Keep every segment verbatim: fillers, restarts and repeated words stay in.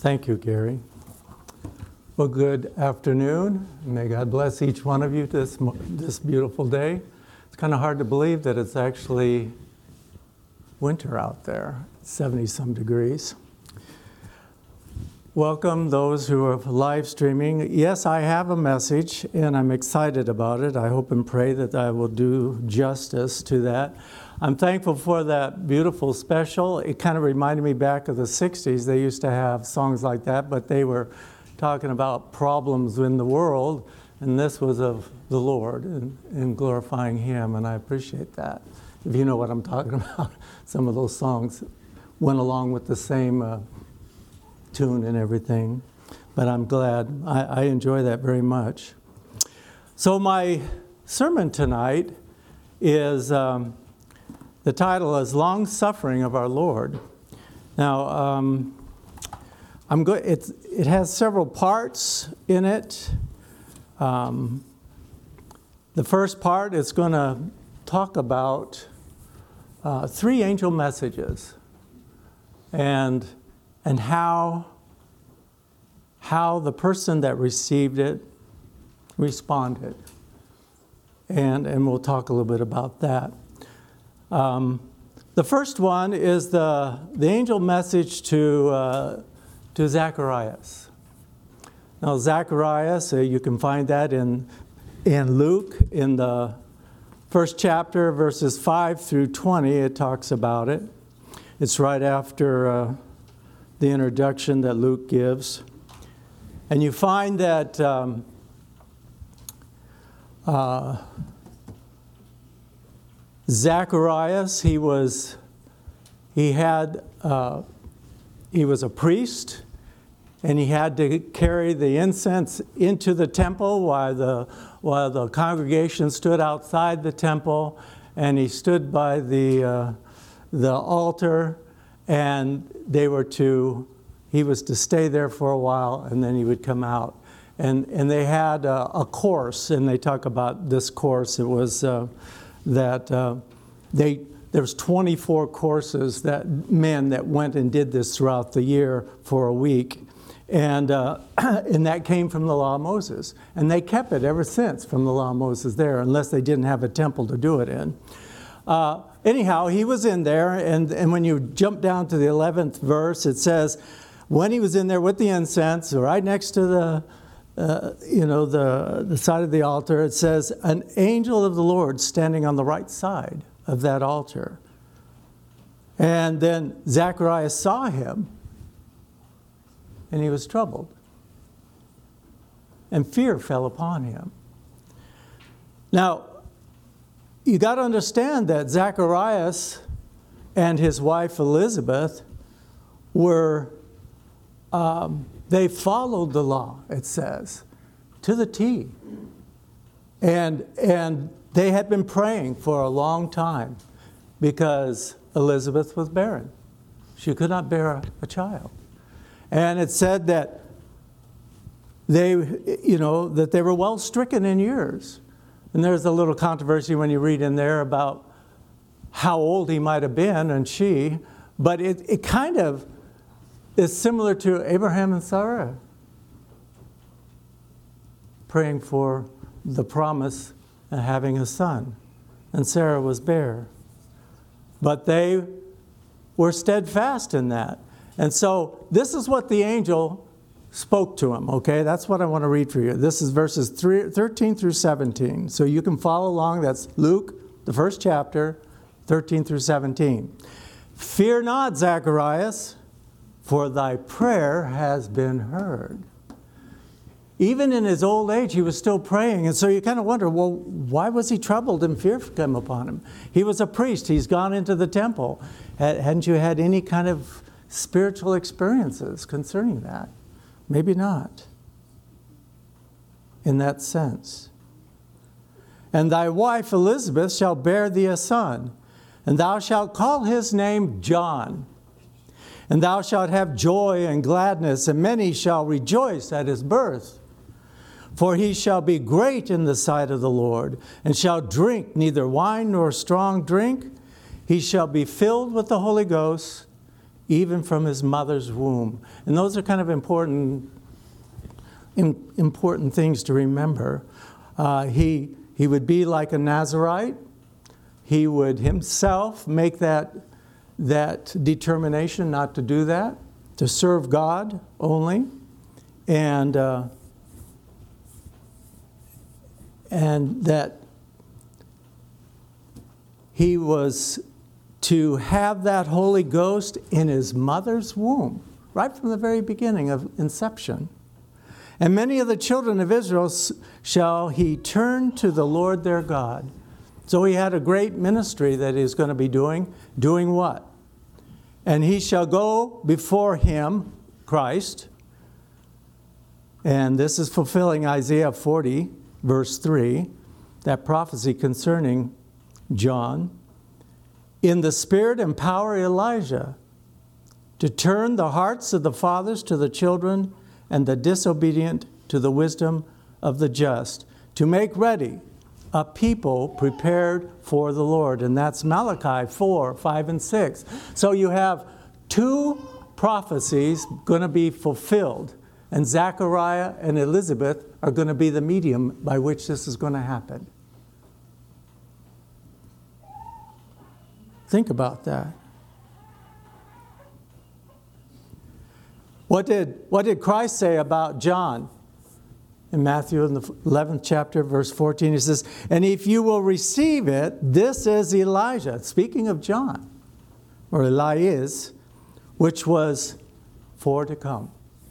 Thank you, Gary. Well, good afternoon. May God bless each one of you this, this beautiful day. It's kind of hard to believe that it's actually winter out there, seventy some degrees. Welcome those who are live streaming. Yes, I have a message and I'm excited about it. I hope and pray that I will do justice to that. I'm thankful for that beautiful special. It kind of reminded me back of the sixties. They used to have songs like that, but they were talking about problems in the world, and this was of the Lord and, and glorifying Him, and I appreciate that. If you know what I'm talking about, some of those songs went along with the same uh, tune and everything, but I'm glad. I, I enjoy that very much. So my sermon tonight is, um, the title is Long Suffering of Our Lord. Now, um, I'm go- it's, it has several parts in it. Um, the first part is going to talk about uh, three angel messages and and how how the person that received it responded. And, and we'll talk a little bit about that. Um, the first one is the, the angel message to, uh, to Zacharias. Now, Zacharias, uh, you can find that in, in Luke, in the first chapter, verses five through twenty, it talks about it. It's right after uh, the introduction that Luke gives. And you find that um, uh, Zacharias, he was, he had, uh, he was a priest, and he had to carry the incense into the temple while the, while the congregation stood outside the temple, and he stood by the, uh, the altar, and they were to, he was to stay there for a while, and then he would come out. And and they had a, a course, and they talk about this course. It was uh, that uh, they there was twenty-four courses that men that went and did this throughout the year for a week, and uh, and that came from the law of Moses, and they kept it ever since from the law of Moses there, unless they didn't have a temple to do it in. Uh, anyhow, he was in there, and and when you jump down to the eleventh verse, it says, when he was in there with the incense, right next to the, uh, you know, the, the side of the altar, it says, an angel of the Lord standing on the right side of that altar. And then Zacharias saw him, and he was troubled. And fear fell upon him. Now, you got to understand that Zacharias and his wife Elizabeth were Um, they followed the law, it says, to the T. And, and they had been praying for a long time because Elizabeth was barren. She could not bear a, a child. And it said that they, you know, that they were well stricken in years. And there's a little controversy when you read in there about how old he might have been and she, but it, it kind of is similar to Abraham and Sarah praying for the promise of having a son. And Sarah was bare. But they were steadfast in that. And so this is what the angel spoke to him, okay? That's what I want to read for you. This is verses three, thirteen through seventeen. So you can follow along. That's Luke, the first chapter, thirteen through seventeen. Fear not, Zacharias, for thy prayer has been heard. Even in his old age, he was still praying. And so you kind of wonder, well, why was he troubled and fear came upon him? He was a priest. He's gone into the temple. Hadn't you had any kind of spiritual experiences concerning that? Maybe not. In that sense. And thy wife Elizabeth shall bear thee a son, and thou shalt call his name John. And thou shalt have joy and gladness, and many shall rejoice at his birth. For he shall be great in the sight of the Lord, and shall drink neither wine nor strong drink. He shall be filled with the Holy Ghost, even from his mother's womb. And those are kind of important, important things to remember. Uh, he, he would be like a Nazirite. He would himself make that, that determination not to do that, to serve God only. And, uh, and that he was to have that Holy Ghost in his mother's womb, right from the very beginning of inception. And many of the children of Israel shall he turn to the Lord their God. So he had a great ministry that he's going to be doing. Doing what? And he shall go before him, Christ. And this is fulfilling Isaiah forty, verse three, that prophecy concerning John. In the spirit and power Elijah, to turn the hearts of the fathers to the children and the disobedient to the wisdom of the just, to make ready a people prepared for the Lord. And that's Malachi four, five, and six. So you have two prophecies going to be fulfilled, and Zechariah and Elizabeth are going to be the medium by which this is going to happen. Think about that. What did, what did Christ say about John? In Matthew in the eleventh chapter, verse fourteen, he says, and if you will receive it, this is Elijah, speaking of John, or Elias, which was for to come.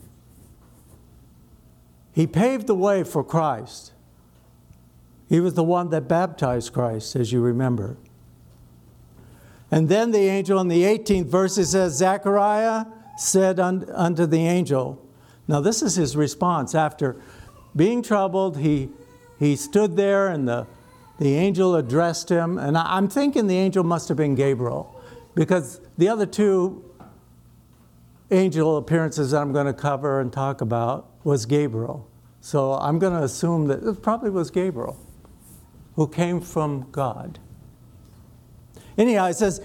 He paved the way for Christ. He was the one that baptized Christ, as you remember. And then the angel in the eighteenth verse, it says, Zechariah said unto the angel. Now this is his response. After being troubled, he, he stood there and the, the angel addressed him. And I, I'm thinking the angel must have been Gabriel, because the other two angel appearances that I'm going to cover and talk about was Gabriel. So I'm going to assume that it probably was Gabriel who came from God. Anyhow, it says,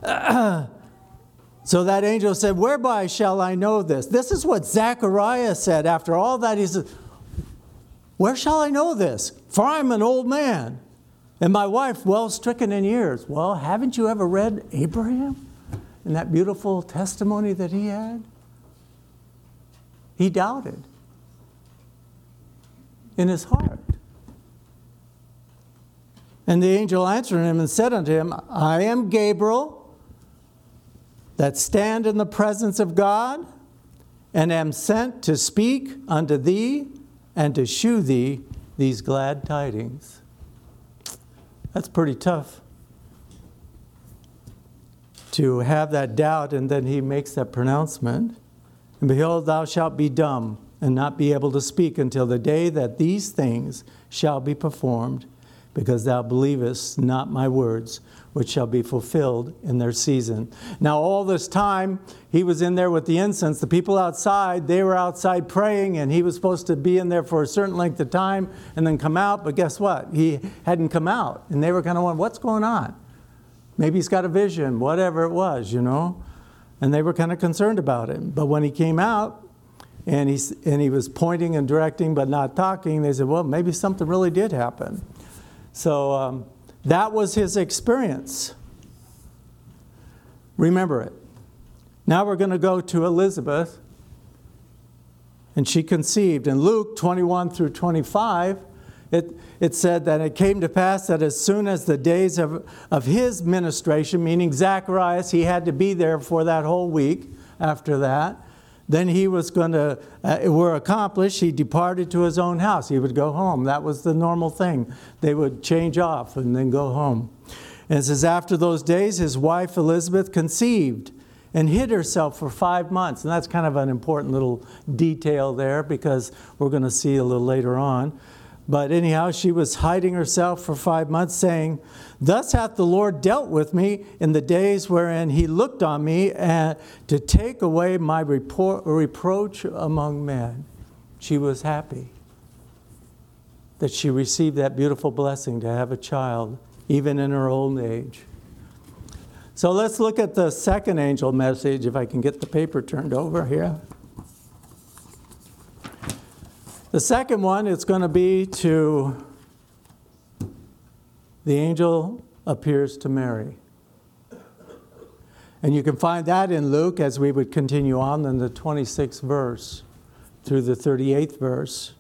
so that angel said, whereby shall I know this? This is what Zechariah said after all that. He said, where shall I know this? For I'm an old man, and my wife well stricken in years. Well, haven't you ever read Abraham and that beautiful testimony that he had? He doubted in his heart. And the angel answered him and said unto him, I am Gabriel, that stand in the presence of God, and am sent to speak unto thee and to shew thee these glad tidings. That's pretty tough to have that doubt, and then he makes that pronouncement. And behold, thou shalt be dumb, and not be able to speak until the day that these things shall be performed, because thou believest not my words, which shall be fulfilled in their season. Now all this time, he was in there with the incense. The people outside, they were outside praying, and he was supposed to be in there for a certain length of time and then come out. But guess what? He hadn't come out. And they were kind of wondering, what's going on? Maybe he's got a vision, whatever it was, you know. And they were kind of concerned about him. But when he came out, and he, and he was pointing and directing but not talking, they said, well, maybe something really did happen. So um, that was his experience. Remember it. Now we're going to go to Elizabeth. And she conceived. In Luke twenty-one through twenty-five, it, it said that it came to pass that as soon as the days of, of his ministration, meaning Zacharias, he had to be there for that whole week after that. Then he was going to, uh, were accomplished, he departed to his own house. He would go home. That was the normal thing. They would change off and then go home. And it says, after those days, his wife Elizabeth conceived and hid herself for five months. And that's kind of an important little detail there, because we're going to see a little later on. But anyhow, she was hiding herself for five months, saying, thus hath the Lord dealt with me in the days wherein he looked on me, and to take away my repro- reproach among men. She was happy that she received that beautiful blessing to have a child, even in her old age. So let's look at the second angel message, if I can get the paper turned over here. The second one is going to be to the angel appears to Mary. And you can find that in Luke as we would continue on in the twenty-sixth verse through the thirty-eighth verse.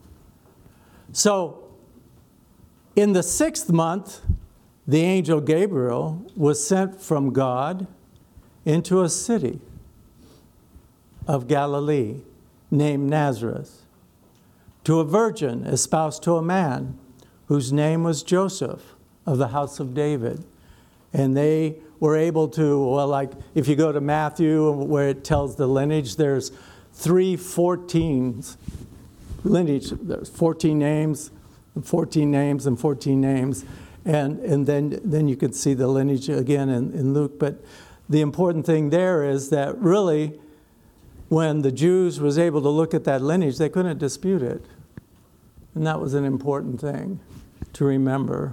So, in the sixth month, the angel Gabriel was sent from God into a city of Galilee named Nazareth to a virgin espoused to a man whose name was Joseph of the house of David. And they were able to, well, like if you go to Matthew where it tells the lineage, there's three fourteens lineage. There's fourteen names, fourteen names, and fourteen names. And, and then, then you could see the lineage again in, in Luke. But the important thing there is that really when the Jews was able to look at that lineage, they couldn't dispute it. And that was an important thing to remember.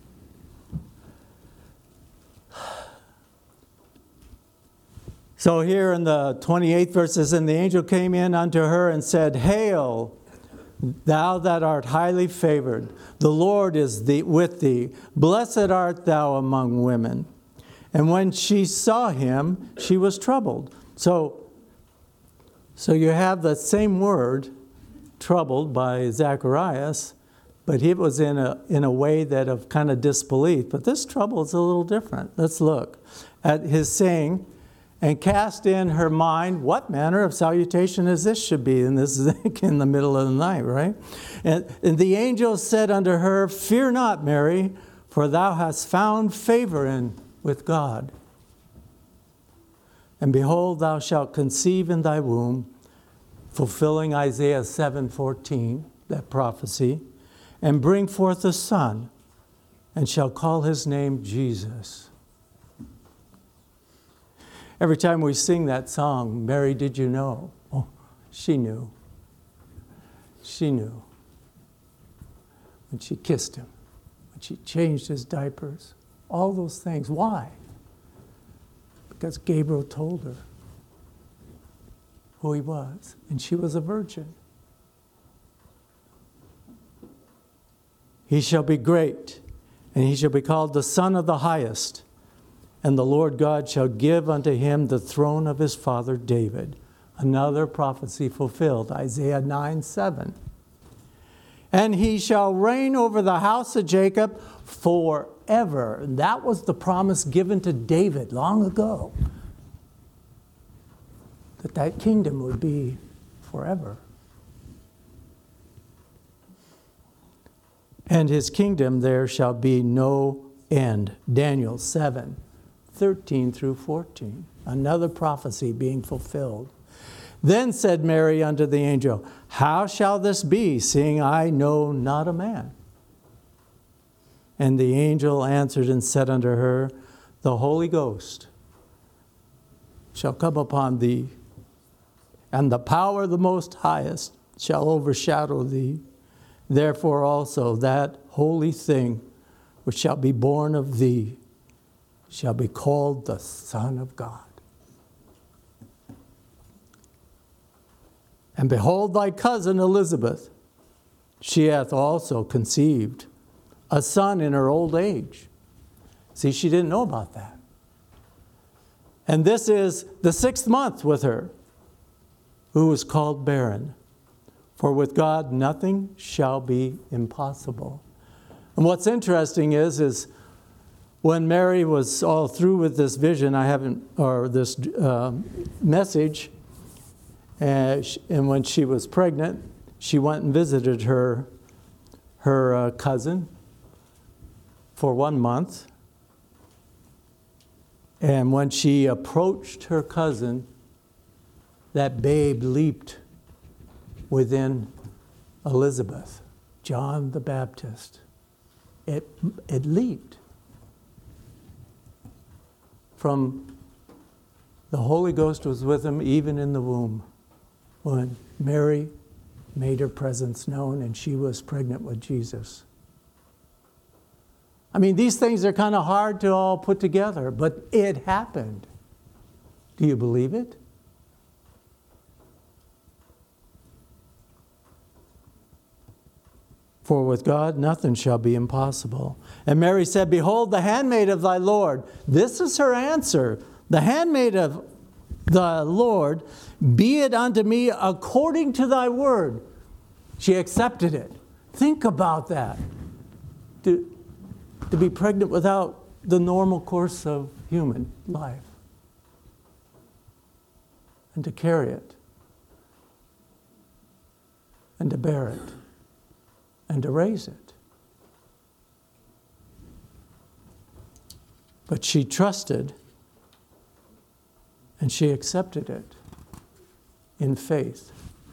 So here in the twenty-eighth verse it says, and the angel came in unto her and said, Hail, thou that art highly favored, the Lord is thee, with thee. Blessed art thou among women. And when she saw him, she was troubled. So, so you have the same word, troubled, by Zacharias, but it was in a, in a way that of kind of disbelief. But this trouble is a little different. Let's look at his saying, and cast in her mind, what manner of salutation is this should be? And this is in the middle of the night, right? And, and the angel said unto her, Fear not, Mary, for thou hast found favor in with God. And behold, thou shalt conceive in thy womb, fulfilling Isaiah seven fourteen, that prophecy, and bring forth a son, and shall call his name Jesus. Every time we sing that song, Mary, did you know? Oh, she knew. She knew. When she kissed him, when she changed his diapers, all those things. Why? Because Gabriel told her who he was, and she was a virgin. He shall be great, and he shall be called the Son of the Highest. And the Lord God shall give unto him the throne of his father David. Another prophecy fulfilled, Isaiah nine seven. And he shall reign over the house of Jacob forever. And that was the promise given to David long ago. That that kingdom would be forever. And his kingdom there shall be no end. Daniel seven. thirteen through fourteen, another prophecy being fulfilled. Then said Mary unto the angel, How shall this be, seeing I know not a man? And the angel answered and said unto her, The Holy Ghost shall come upon thee, and the power of the Most Highest shall overshadow thee. Therefore also that holy thing which shall be born of thee shall be called the Son of God. And behold, thy cousin Elizabeth, she hath also conceived a son in her old age. See, she didn't know about that. And this is the sixth month with her, who was called barren. For with God nothing shall be impossible. And what's interesting is, is when Mary was all through with this vision, I haven't, or this uh, message, uh, and when she was pregnant, she went and visited her, her uh, cousin for one month. And when she approached her cousin, that babe leaped within Elizabeth, John the Baptist. It, it leaped. From the Holy Ghost was with him even in the womb when Mary made her presence known and she was pregnant with Jesus. I mean, these things are kind of hard to all put together, but it happened. Do you believe it? For with God nothing shall be impossible. And Mary said, Behold, the handmaid of thy Lord. This is her answer. The handmaid of the Lord, be it unto me according to thy word. She accepted it. Think about that. To, to be pregnant without the normal course of human life. And to carry it. And to bear it. And to raise it. But she trusted and she accepted it in faith.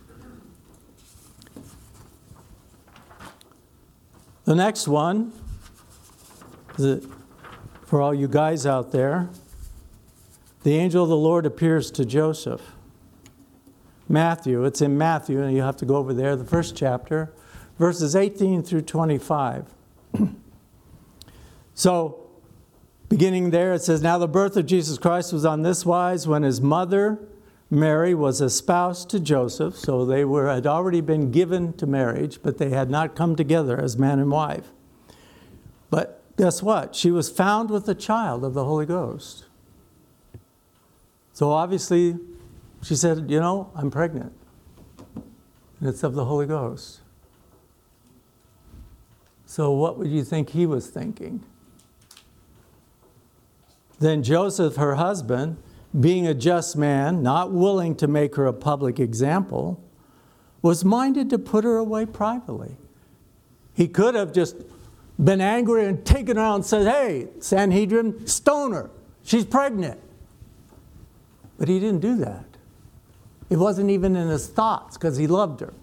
The next one, the, for all you guys out there, the angel of the Lord appears to Joseph. Matthew, it's in Matthew, and you have to go over there, the first chapter, verses eighteen through twenty-five. So, beginning there, it says, Now the birth of Jesus Christ was on this wise, when his mother, Mary, was espoused to Joseph. So they were had already been given to marriage, but they had not come together as man and wife. But guess what? She was found with the child of the Holy Ghost. So obviously, she said, you know, I'm pregnant. And it's of the Holy Ghost. So what would you think he was thinking? Then Joseph, her husband, being a just man, not willing to make her a public example, was minded to put her away privately. He could have just been angry and taken her out and said, hey, Sanhedrin, stone her. She's pregnant. But he didn't do that. It wasn't even in his thoughts because he loved her.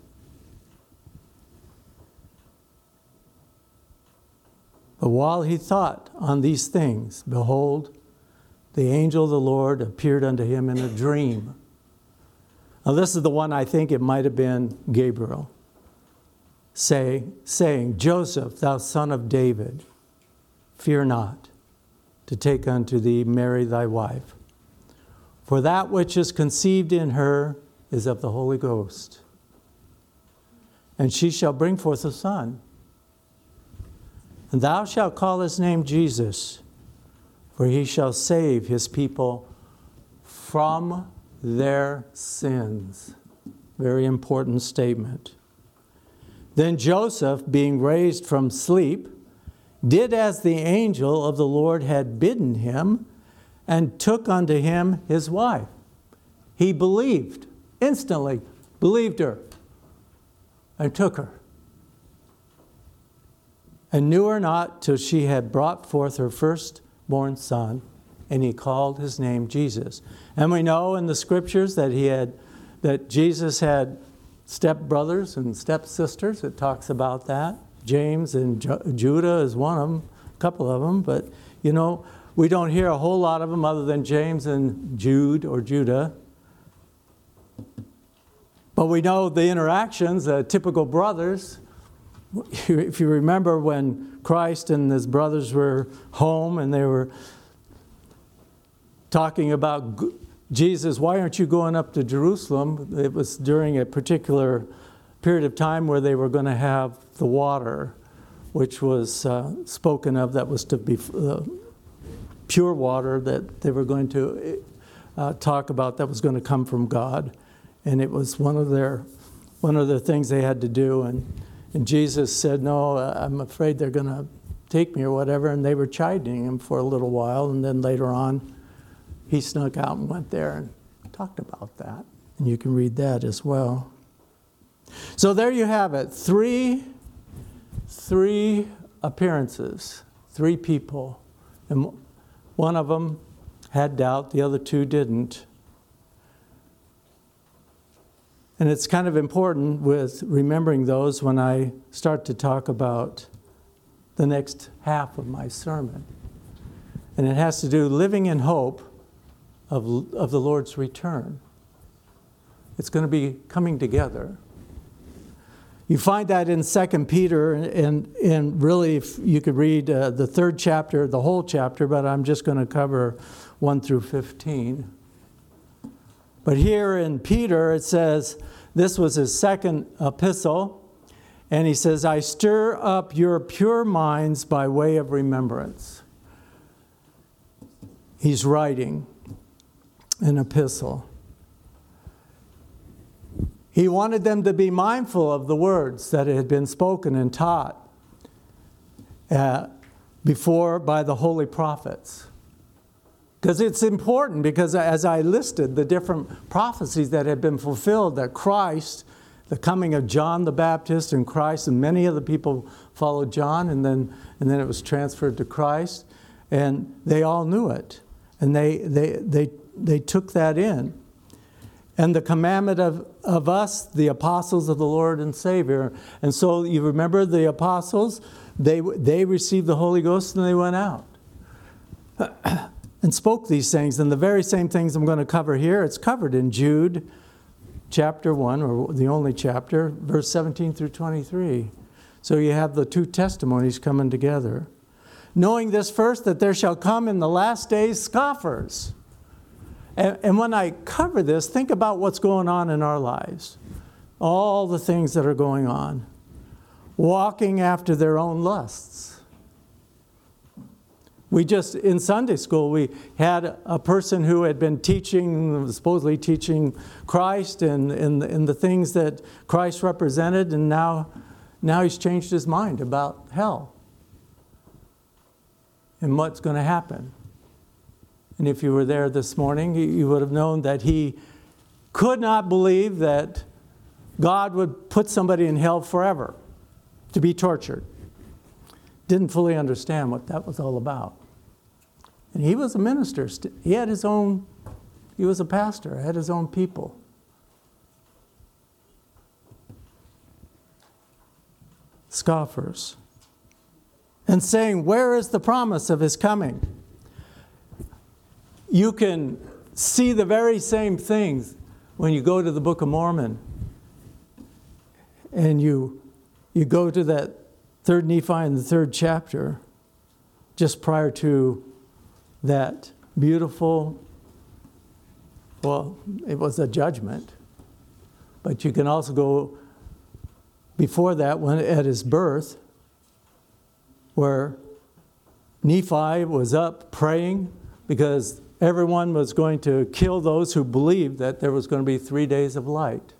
But while he thought on these things, behold, the angel of the Lord appeared unto him in a dream. Now this is the one I think it might have been Gabriel, say, saying, Joseph, thou son of David, fear not to take unto thee Mary thy wife. For that which is conceived in her is of the Holy Ghost. And she shall bring forth a son. And thou shalt call his name Jesus, for he shall save his people from their sins. Very important statement. Then Joseph, being raised from sleep, did as the angel of the Lord had bidden him, and took unto him his wife. He believed, instantly believed her, and took her. And knew her not till she had brought forth her firstborn son, and he called his name Jesus. And we know in the scriptures that he had, that Jesus had stepbrothers and stepsisters. It talks about that. James and Ju- Judah is one of them, a couple of them. But, you know, we don't hear a whole lot of them other than James and Jude or Judah. But we know the interactions, uh, typical brothers. If you remember when Christ and his brothers were home and they were talking about Jesus, why aren't you going up to Jerusalem? It was during a particular period of time where they were going to have the water, which was uh, spoken of, that was to be uh, pure water that they were going to uh, talk about, that was going to come from God. And it was one of their one of the things they had to do. And And Jesus said, no, I'm afraid they're going to take me or whatever. And they were chiding him for a little while. And then later on, he snuck out and went there and talked about that. And you can read that as well. So there you have it. Three, three appearances, three people. And one of them had doubt. The other two didn't. And it's kind of important with remembering those when I start to talk about the next half of my sermon. And it has to do living in hope of, of the Lord's return. It's going to be coming together. You find that in Second Peter, and, and really if you could read uh, the third chapter, the whole chapter, but I'm just going to cover one through fifteen. But here in Peter it says, this was his second epistle, and he says, I stir up your pure minds by way of remembrance. He's writing an epistle. He wanted them to be mindful of the words that had been spoken and taught uh, before by the holy prophets. Because it's important, because as I listed the different prophecies that had been fulfilled, that Christ, the coming of John the Baptist and Christ, and many of the people followed John, and then and then it was transferred to Christ, and they all knew it. And they they they they took that in. And the commandment of, of us, the apostles of the Lord and Savior. And so you remember the apostles, they they received the Holy Ghost and they went out and spoke these things. And the very same things I'm going to cover here, it's covered in Jude chapter one, or the only chapter, verse seventeen through twenty-three. So you have the two testimonies coming together. Knowing this first, that there shall come in the last days scoffers. And, and when I cover this, think about what's going on in our lives. All the things that are going on. Walking after their own lusts. We just, in Sunday school, we had a person who had been teaching, supposedly teaching Christ and, and, and the things that Christ represented, and now, now he's changed his mind about hell and what's going to happen. And if you were there this morning, you would have known that he could not believe that God would put somebody in hell forever to be tortured. Didn't fully understand what that was all about. And he was a minister. He had his own, he was a pastor, had his own people. Scoffers. And saying, where is the promise of his coming? You can see the very same things when you go to the Book of Mormon. And you, you go to that third Nephi in the third chapter, just prior to that beautiful, well, it was a judgment. But you can also go before that, when at his birth, where Nephi was up praying because everyone was going to kill those who believed that there was going to be three days of light.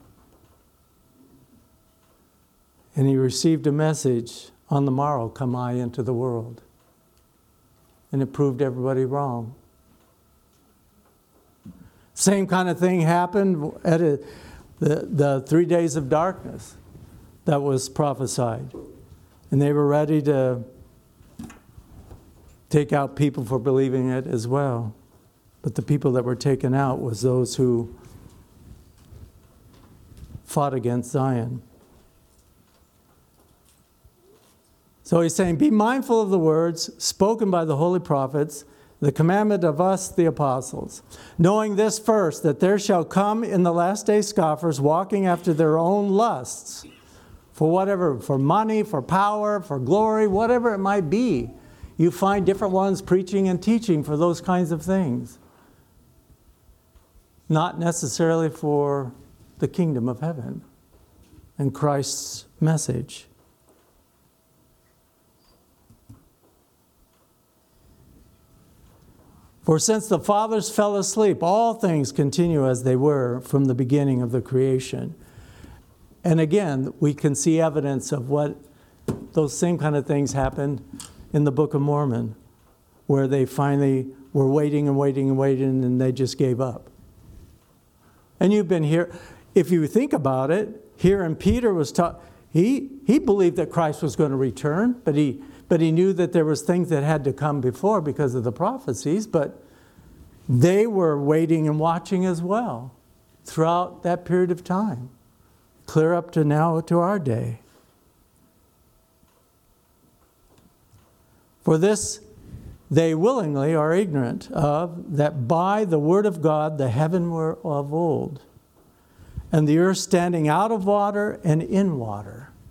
And he received a message, on the morrow come I into the world. And it proved everybody wrong. Same kind of thing happened at a, the, the three days of darkness that was prophesied. And they were ready to take out people for believing it as well. But the people that were taken out was those who fought against Zion. So he's saying, be mindful of the words spoken by the holy prophets, the commandment of us, the apostles. Knowing this first, that there shall come in the last day scoffers, walking after their own lusts, for whatever, for money, for power, for glory, whatever it might be. You find different ones preaching and teaching for those kinds of things. Not necessarily for the kingdom of heaven and Christ's message. For since the fathers fell asleep, all things continue as they were from the beginning of the creation. And again, we can see evidence of what those same kind of things happened in the Book of Mormon, where they finally were waiting and waiting and waiting, and they just gave up. And you've been here, if you think about it, here in Peter was taught, he, he believed that Christ was going to return, but he, but he knew that there was things that had to come before because of the prophecies, but they were waiting and watching as well throughout that period of time, clear up to now to our day. For this they willingly are ignorant of, that by the word of God the heaven were of old, and the earth standing out of water and in water.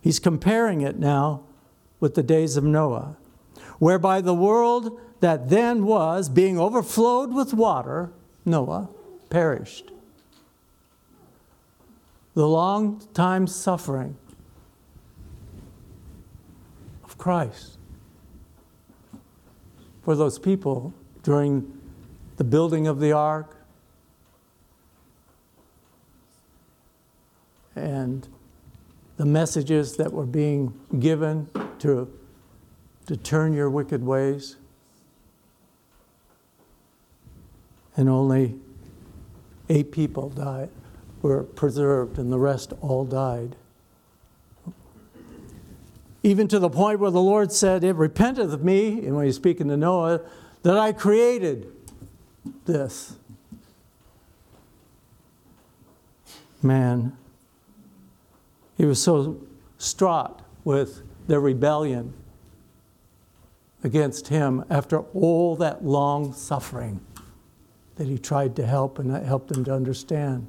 He's comparing it now with the days of Noah, whereby the world that then was, being overflowed with water, Noah, perished. The long time suffering of Christ for those people during the building of the ark and the messages that were being given to, to turn your wicked ways. And only eight people died, were preserved, and the rest all died. Even to the point where the Lord said, "It repenteth of me," and when he's speaking to Noah, "that I created this." Man, he was so distraught with their rebellion against him after all that long suffering that he tried to help and help them to understand.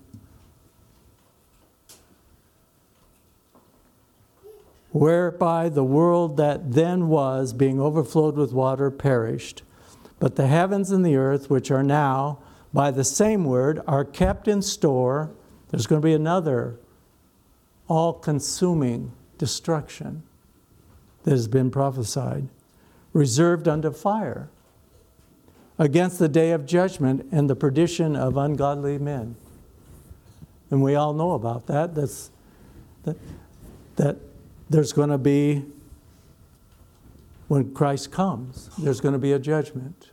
Whereby the world that then was, being overflowed with water, perished. But the heavens and the earth, which are now, by the same word, are kept in store. There's going to be another all-consuming destruction that has been prophesied, reserved unto fire, against the day of judgment and the perdition of ungodly men. And we all know about that. That's, that, that there's going to be, when Christ comes, there's going to be a judgment.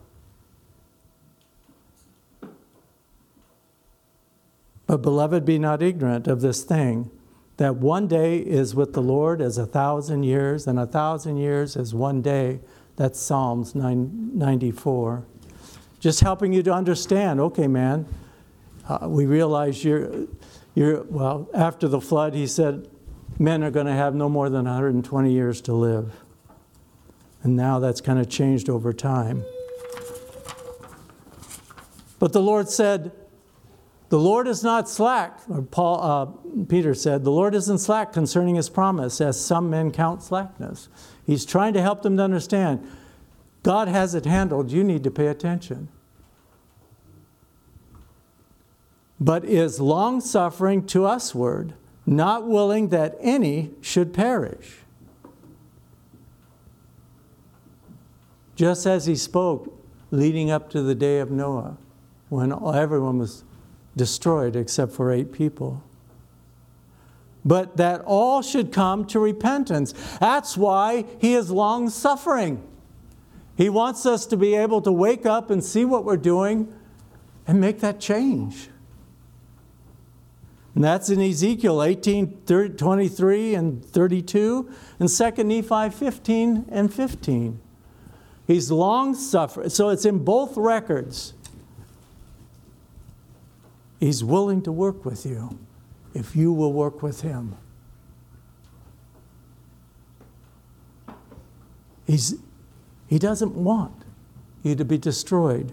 But beloved, be not ignorant of this thing, that one day is with the Lord as a thousand years, and a thousand years as one day. That's Psalms nine ninety-four. Just helping you to understand, okay, man, uh, we realize you're, you're, well, after the flood, he said, men are going to have no more than one hundred twenty years to live. And now that's kind of changed over time. But the Lord said, the Lord is not slack, or Paul, uh, Peter said, the Lord isn't slack concerning his promise, as some men count slackness. He's trying to help them to understand, God has it handled, you need to pay attention. But is long-suffering to usward, not willing that any should perish. Just as he spoke leading up to the day of Noah, when everyone was destroyed except for eight people. But that all should come to repentance. That's why he is long-suffering. He wants us to be able to wake up and see what we're doing and make that change. And that's in Ezekiel eighteen, twenty-three and thirty-two, and Second Nephi fifteen and fifteen. He's long-suffering. So it's in both records. He's willing to work with you if you will work with him. He's, he doesn't want you to be destroyed.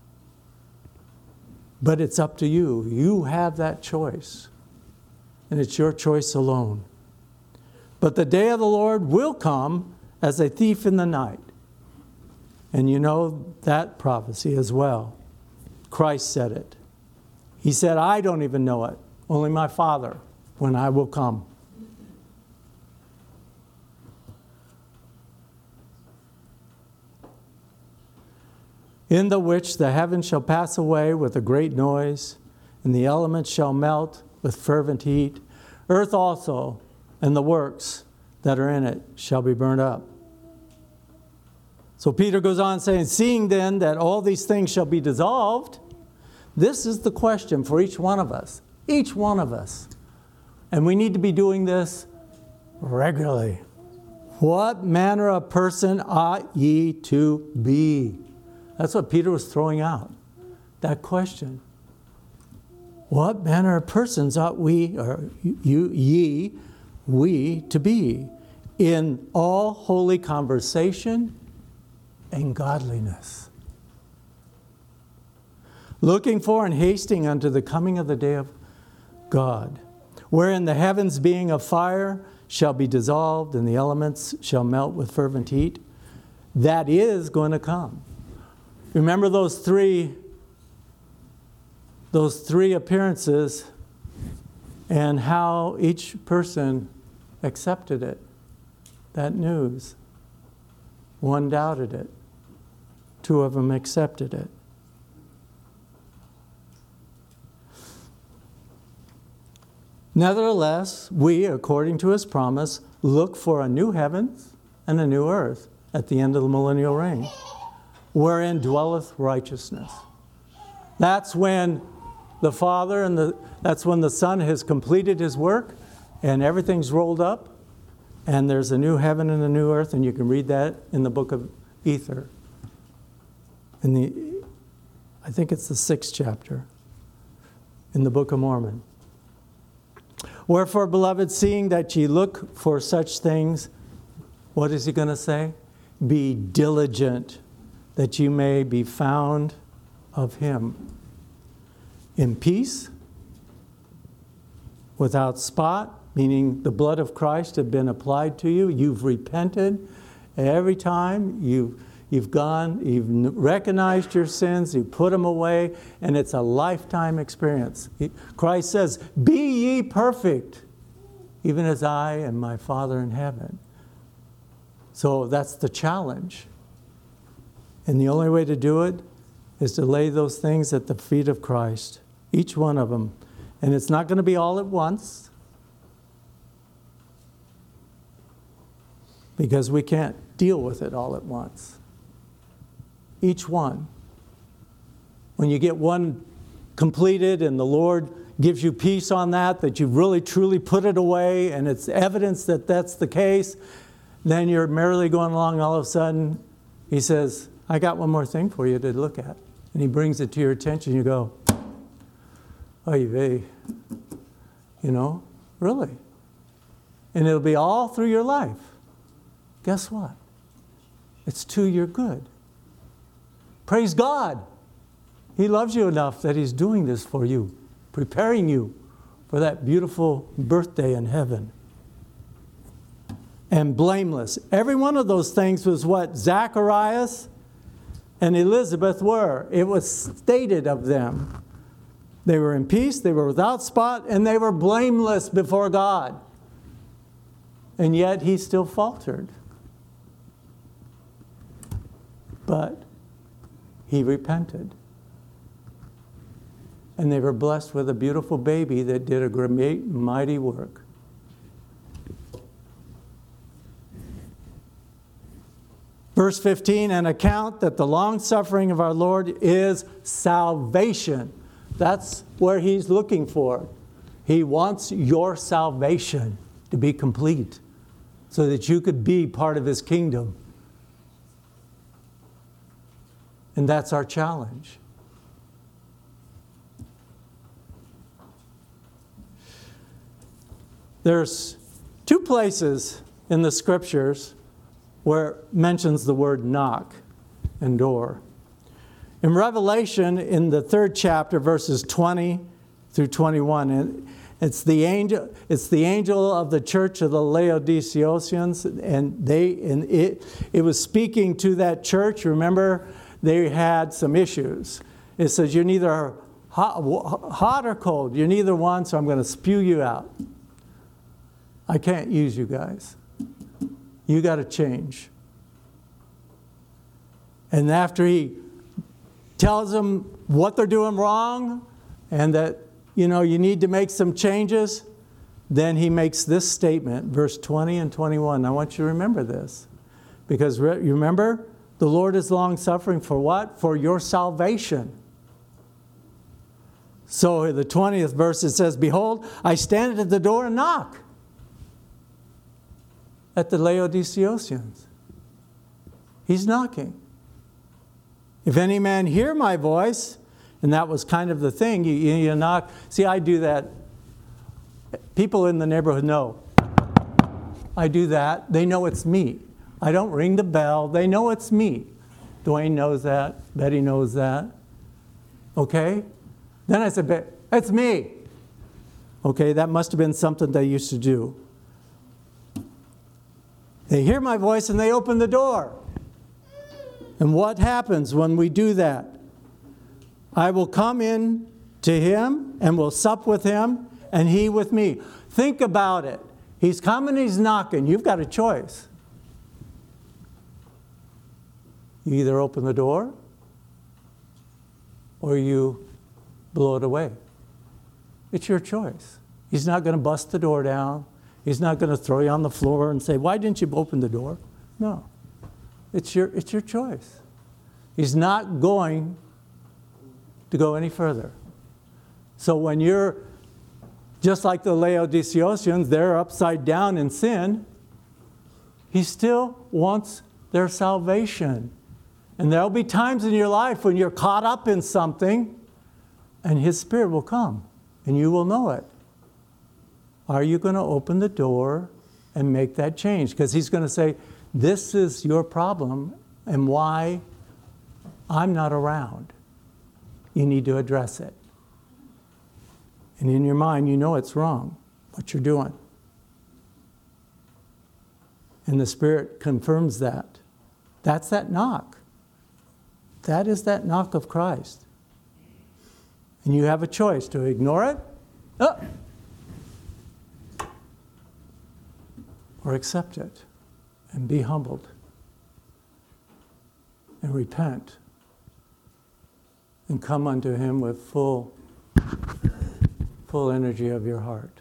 But it's up to you. You have that choice. And it's your choice alone. But the day of the Lord will come as a thief in the night. And you know that prophecy as well. Christ said it. He said, I don't even know it. Only my Father, when I will come. In the which the heavens shall pass away with a great noise, and the elements shall melt with fervent heat. Earth also, and the works that are in it, shall be burned up. So Peter goes on saying, seeing then that all these things shall be dissolved, this is the question for each one of us. Each one of us. And we need to be doing this regularly. What manner of person ought ye to be? That's what Peter was throwing out. That question. What manner of persons ought we, or you, ye, we, to be in all holy conversation and godliness? Looking for and hasting unto the coming of the day of God, wherein the heavens being of fire shall be dissolved, and the elements shall melt with fervent heat. That is going to come. Remember those three, those three appearances and how each person accepted it, that news. One doubted it. Two of them accepted it. Nevertheless, we, according to his promise, look for a new heavens and a new earth at the end of the millennial reign, wherein dwelleth righteousness. That's when the Father and the that's when the Son has completed his work and everything's rolled up and there's a new heaven and a new earth, and you can read that in the book of Ether. In the I think it's the sixth chapter in the Book of Mormon. Wherefore, beloved, seeing that ye look for such things, what is he going to say? Be diligent that you may be found of him in peace, without spot, meaning the blood of Christ had been applied to you. You've repented every time you've, you've gone, you've recognized your sins, you put them away, and it's a lifetime experience. Christ says, be ye perfect, even as I and my Father in heaven. So that's the challenge. And the only way to do it is to lay those things at the feet of Christ, each one of them. And it's not going to be all at once, because we can't deal with it all at once. Each one. When you get one completed and the Lord gives you peace on that, that you've really truly put it away and it's evidence that that's the case, then you're merrily going along, all of a sudden he says, I got one more thing for you to look at. And he brings it to your attention. You go, oy vey. You know, really. And it'll be all through your life. Guess what? It's to your good. Praise God. He loves you enough that he's doing this for you, preparing you for that beautiful birthday in heaven. And blameless. Every one of those things was what Zacharias and Elizabeth were. It was stated of them. They were in peace, they were without spot, and they were blameless before God. And yet he still faltered. But he repented. And they were blessed with a beautiful baby that did a great, mighty work. Verse fifteen, an account that the long-suffering of our Lord is salvation. That's where he's looking for. He wants your salvation to be complete so that you could be part of his kingdom. And that's our challenge. There's two places in the scriptures where it mentions the word knock and door. In Revelation, in the third chapter, verses twenty through twenty-one, it's the angel, it's the angel of the church of the Laodiceans, and they, and it, it was speaking to that church. Remember, they had some issues. It says, you're neither hot, hot or cold. You're neither one, so I'm going to spew you out. I can't use you guys. You got to change. And after he tells them what they're doing wrong and that, you know, you need to make some changes, then he makes this statement, verse twenty and twenty-one. I want you to remember this. Because re- you remember, the Lord is long-suffering for what? For your salvation. So in the twentieth verse it says, behold, I stand at the door and knock. At the Laodiceans. He's knocking. If any man hear my voice, and that was kind of the thing, you, you knock. See, I do that. People in the neighborhood know. I do that. They know it's me. I don't ring the bell. They know it's me. Dwayne knows that. Betty knows that. Okay? Then I said, it's me. Okay, that must have been something they used to do. They hear my voice and they open the door. And what happens when we do that? I will come in to him and will sup with him and he with me. Think about it. He's coming, he's knocking. You've got a choice. You either open the door or you blow it away. It's your choice. He's not going to bust the door down. He's not going to throw you on the floor and say, why didn't you open the door? No. It's your, it's your choice. He's not going to go any further. So when you're just like the Laodiceans, they're upside down in sin, he still wants their salvation. And there'll be times in your life when you're caught up in something and his Spirit will come and you will know it. Are you going to open the door and make that change? Because he's going to say, this is your problem and why I'm not around. You need to address it. And in your mind, you know it's wrong, what you're doing. And the Spirit confirms that. That's that knock. That is that knock of Christ. And you have a choice to ignore it oh, or accept it and be humbled and repent and come unto him with full full energy of your heart.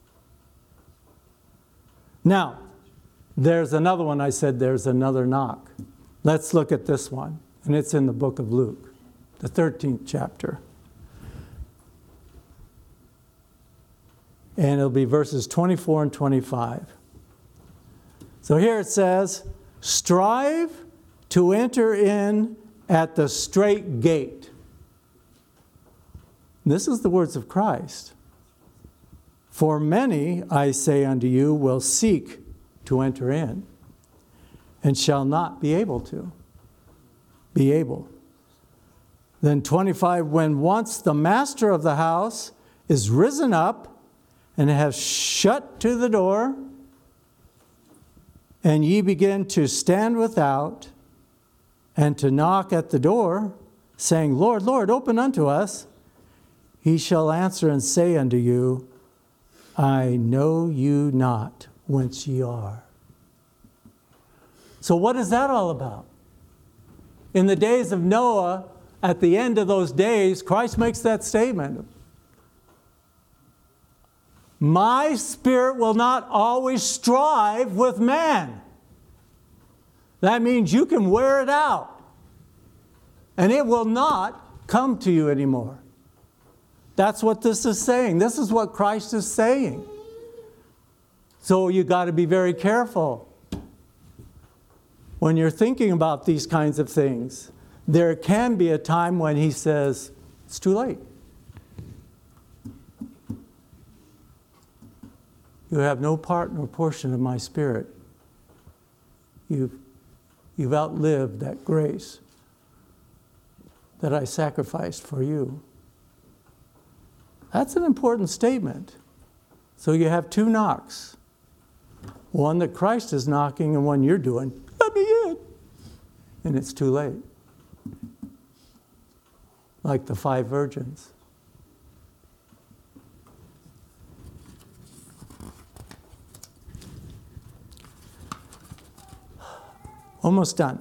Now, there's another one. I said there's another knock. Let's look at this one. And it's in the book of Luke, the thirteenth chapter. And it'll be verses twenty-four and twenty-five. So here it says, strive to enter in at the strait gate. This is the words of Christ. For many, I say unto you, will seek to enter in, and shall not be able to. Be able. Then twenty-five, when once the master of the house is risen up, and has shut to the door, and ye begin to stand without, and to knock at the door, saying, Lord, Lord, open unto us, he shall answer and say unto you, I know you not whence ye are. So what is that all about? In the days of Noah, at the end of those days, Christ makes that statement. My Spirit will not always strive with man. That means you can wear it out. And it will not come to you anymore. That's what this is saying. This is what Christ is saying. So you got to be very careful when you're thinking about these kinds of things. There can be a time when he says, it's too late. You have no part nor portion of my Spirit. You've, you've outlived that grace that I sacrificed for you. That's an important statement. So you have two knocks. One that Christ is knocking and one you're doing. Let me in. And it's too late. Like the five virgins. Almost done.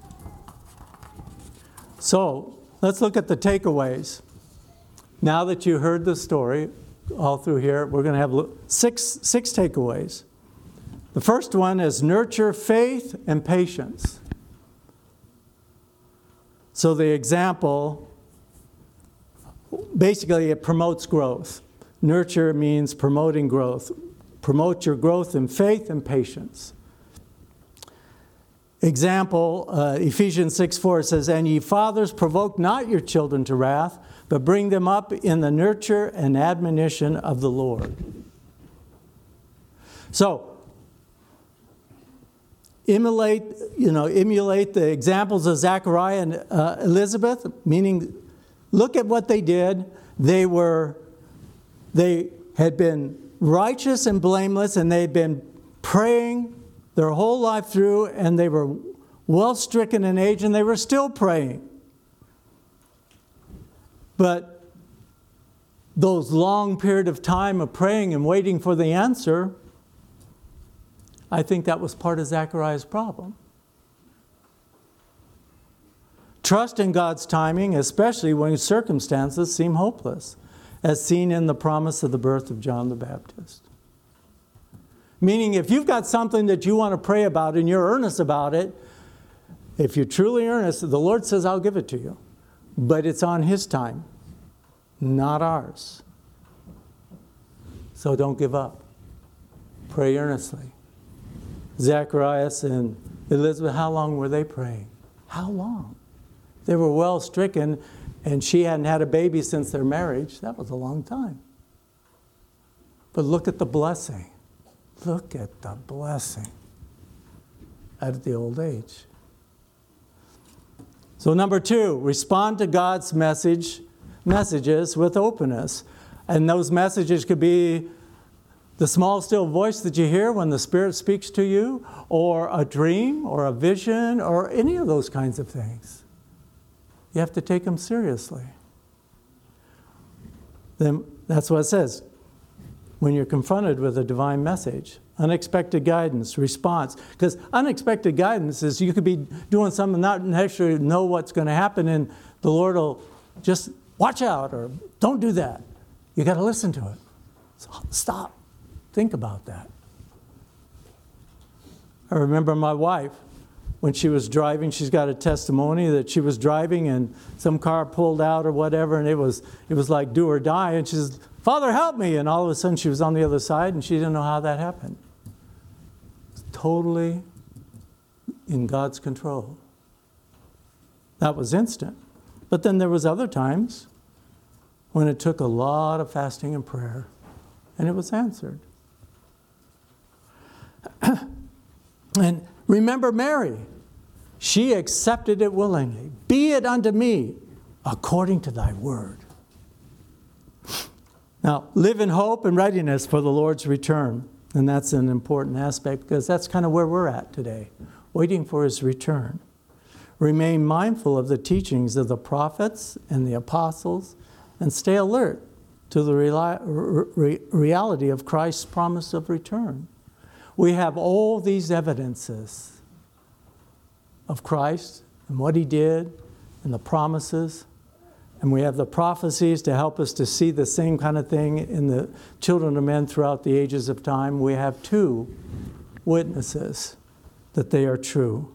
So let's look at the takeaways. Now that you heard the story all through here, we're going to have six, six takeaways. The first one is nurture faith and patience. So the example, basically it promotes growth. Nurture means promoting growth. Promote your growth in faith and patience. Example, uh, Ephesians six four says, and ye fathers, provoke not your children to wrath, but bring them up in the nurture and admonition of the Lord. So, emulate, you know, emulate the examples of Zechariah and uh, Elizabeth, meaning look at what they did. They were, they had been righteous and blameless, and they had been praying their whole life through, and they were well stricken in age, and they were still praying. But those long period of time of praying and waiting for the answer, I think that was part of Zechariah's problem. Trust in God's timing, especially when circumstances seem hopeless, as seen in the promise of the birth of John the Baptist. Meaning, if you've got something that you want to pray about and you're earnest about it, if you're truly earnest, the Lord says, I'll give it to you. But it's on His time, not ours. So don't give up. Pray earnestly. Zacharias and Elizabeth, how long were they praying? How long? They were well stricken, and she hadn't had a baby since their marriage. That was a long time. But look at the blessing. Look at the blessing at the old age. So number two, respond to God's message, messages with openness. And those messages could be the small, still voice that you hear when the Spirit speaks to you, or a dream, or a vision, or any of those kinds of things. You have to take them seriously. Then that's what it says. When you're confronted with a divine message, unexpected guidance, response. Because unexpected guidance is you could be doing something, not actually know what's going to happen, and the Lord will just watch out, or don't do that. You got to listen to it. So stop. Think about that. I remember my wife, when she was driving, she's got a testimony that she was driving and some car pulled out or whatever, and it was it was like do or die. And she says, Father, help me. And all of a sudden she was on the other side, and she didn't know how that happened. It's totally in God's control. That was instant. But then there was other times when it took a lot of fasting and prayer, and it was answered. And remember Mary. She accepted it willingly. Be it unto me according to thy word. Now, live in hope and readiness for the Lord's return. And that's an important aspect, because that's kind of where we're at today, waiting for His return. Remain mindful of the teachings of the prophets and the apostles, and stay alert to the reali- re- reality of Christ's promise of return. We have all these evidences of Christ and what He did and the promises. And we have the prophecies to help us to see the same kind of thing in the children of men throughout the ages of time. We have two witnesses that they are true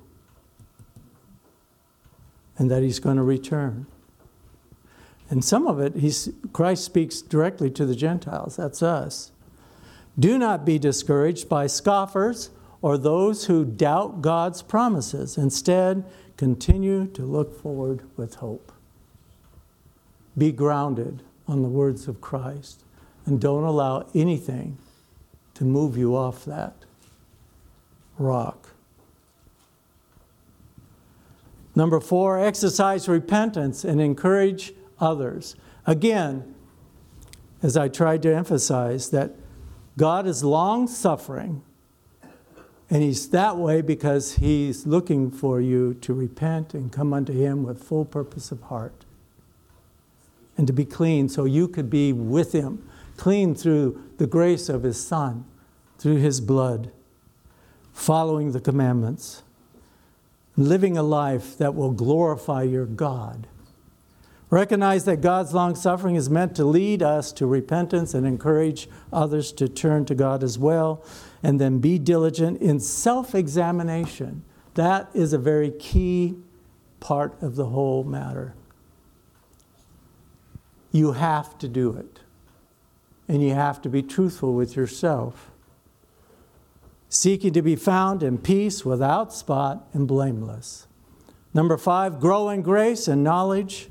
and that He's going to return. And some of it, he's, Christ speaks directly to the Gentiles. That's us. Do not be discouraged by scoffers or those who doubt God's promises. Instead, continue to look forward with hope. Be grounded on the words of Christ, and don't allow anything to move you off that rock. Number four, exercise repentance and encourage others. Again, as I tried to emphasize, that God is long-suffering, and He's that way because He's looking for you to repent and come unto Him with full purpose of heart, and to be clean so you could be with Him, clean through the grace of His Son, through His blood, following the commandments, living a life that will glorify your God. Recognize that God's long-suffering is meant to lead us to repentance and encourage others to turn to God as well. And then be diligent in self-examination. That is a very key part of the whole matter. You have to do it. And you have to be truthful with yourself. Seeking to be found in peace, without spot, and blameless. Number five, grow in grace and knowledge.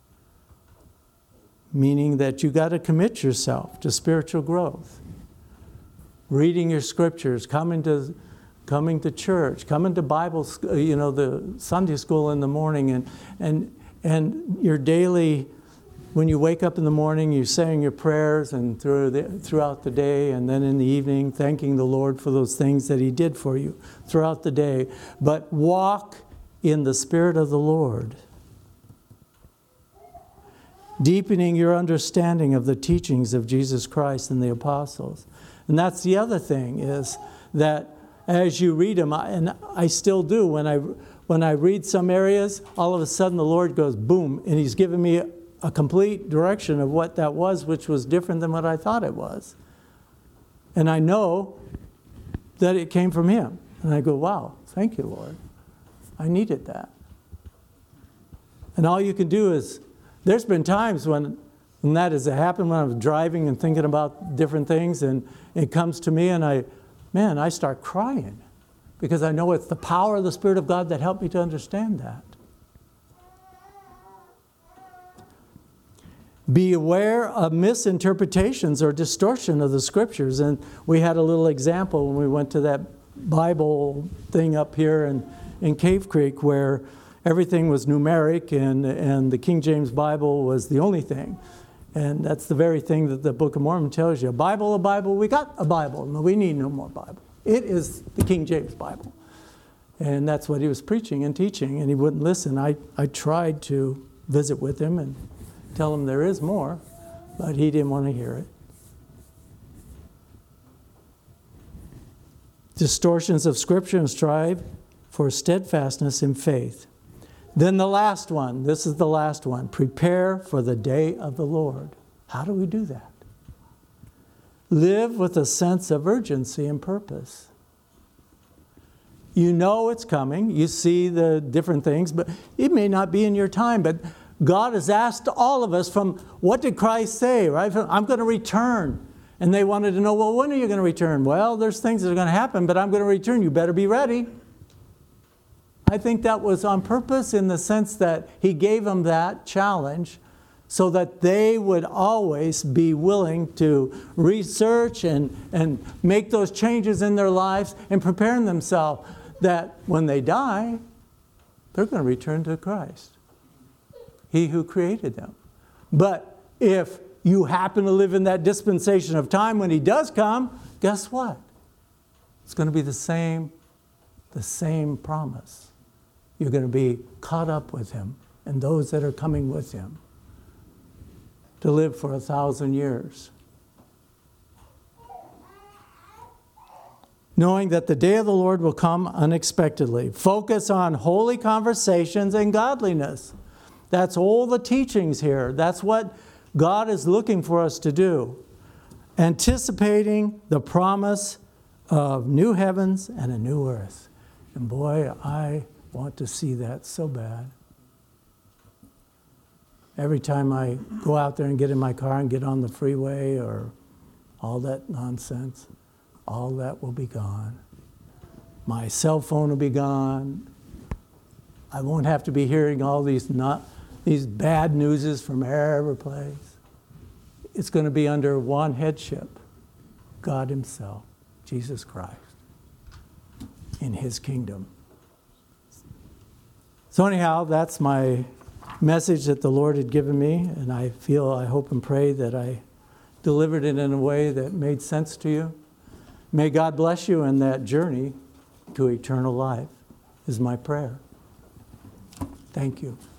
Meaning that you got to commit yourself to spiritual growth. Reading your scriptures, coming to coming to church, coming to Bible, you know, the Sunday school in the morning, and and and your daily when you wake up in the morning, you're saying your prayers and through the, throughout the day, and then in the evening, thanking the Lord for those things that He did for you throughout the day. But walk in the Spirit of the Lord, deepening your understanding of the teachings of Jesus Christ and the apostles. And that's the other thing, is that as you read them, and I still do, when I, when I read some areas, all of a sudden the Lord goes boom, and He's given me a complete direction of what that was, which was different than what I thought it was. And I know that it came from Him. And I go, wow, thank you, Lord. I needed that. And all you can do is, there's been times when, when that has happened, when I was driving and thinking about different things, and it comes to me and I, man, I start crying, because I know it's the power of the Spirit of God that helped me to understand that. Be aware of misinterpretations or distortion of the Scriptures. And we had a little example when we went to that Bible thing up here in, in Cave Creek, where everything was numeric and, and the King James Bible was the only thing. And that's the very thing that the Book of Mormon tells you. A Bible, a Bible, we got a Bible. No, we need no more Bible. It is the King James Bible. And that's what he was preaching and teaching, and he wouldn't listen. I, I tried to visit with him and tell him there is more, but he didn't want to hear it. Distortions of Scripture, and strive for steadfastness in faith. Then the last one, this is the last one, prepare for the day of the Lord. How do we do that? Live with a sense of urgency and purpose. You know it's coming. You see the different things, but it may not be in your time. But God has asked all of us from, what did Christ say, right? I'm going to return. And they wanted to know, well, when are you going to return? Well, there's things that are going to happen, but I'm going to return. You better be ready. I think that was on purpose, in the sense that He gave them that challenge so that they would always be willing to research and, and make those changes in their lives and preparing themselves that when they die, they're going to return to Christ, He who created them. But if you happen to live in that dispensation of time when He does come, guess what? It's going to be the same, the same promise. You're going to be caught up with Him and those that are coming with Him to live for a thousand years. Knowing that the day of the Lord will come unexpectedly. Focus on holy conversations and godliness. That's all the teachings here. That's what God is looking for us to do. Anticipating the promise of new heavens and a new earth. And boy, I want to see that so bad. Every time I go out there and get in my car and get on the freeway or all that nonsense, all that will be gone. My cell phone will be gone. I won't have to be hearing all these not these bad newses from every place. It's going to be under one headship, God Himself, Jesus Christ, in His kingdom. So anyhow, that's my message that the Lord had given me, and I feel, I hope and pray that I delivered it in a way that made sense to you. May God bless you in that journey to eternal life, is my prayer. Thank you.